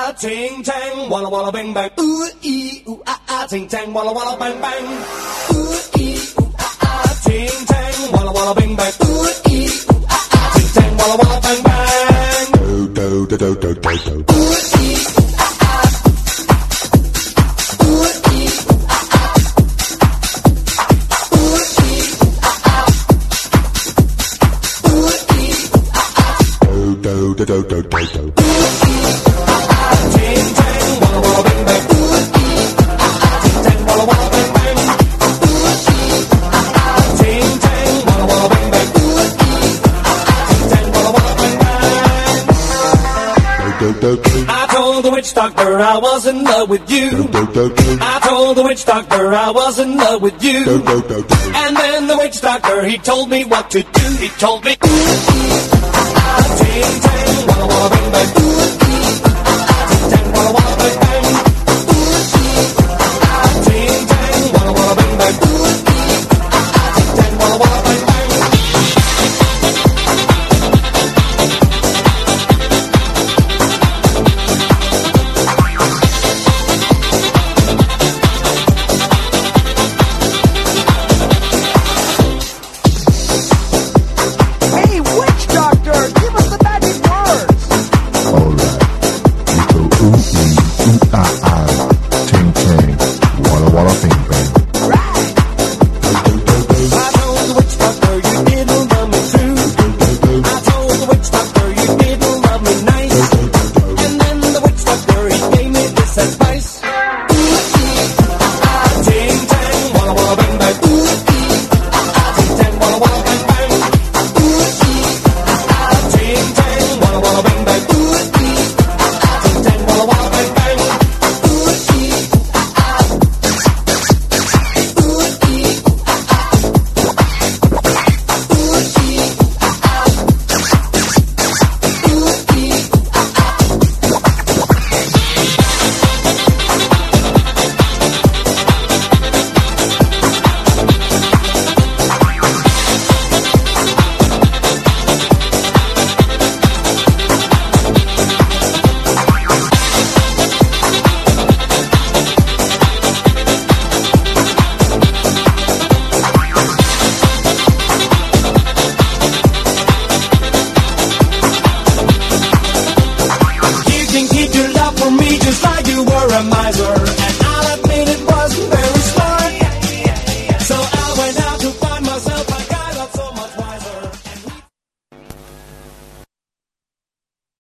ting tang, walla walla bang bang. Ooh ee ooh ting tang, walla walla bang bang. Ooh ee ooh ting tang, walla walla bang bang. Ooh ee ooh ting tang, walla walla bang bang. Do do do do do do do. Ooh ee ooh ee do do do do do do. Ting tang, walla walla bang bang. Ting tang, walla walla bang bang. Ting tang, walla walla bang bang. Ting tang, walla walla bang bang. I told the witch doctor I was in love with you. I told the witch doctor I was in love with you. And then the witch doctor, he told me what to do. He told me, ting tang, walla walla bang bang. Ting tang, walla walla bang bang. Ting tang, walla walla bang bang. Ting tang, walla walla bang bang. Hey, witch doctor, give us the magic words. Alright, you go ooh ee ooh ting tang, walla walla bing bang. I told the witch doctor you didn't love me true. I told the witch doctor you didn't love me nice. And then the witch doctor, he gave me this advice. Ting tang, walla walla bang bang. Ting tang, walla walla bang bang. Ting tang, walla walla bang bang. Ting tang, walla walla bang bang. You can keep your love for me just like you were a miser.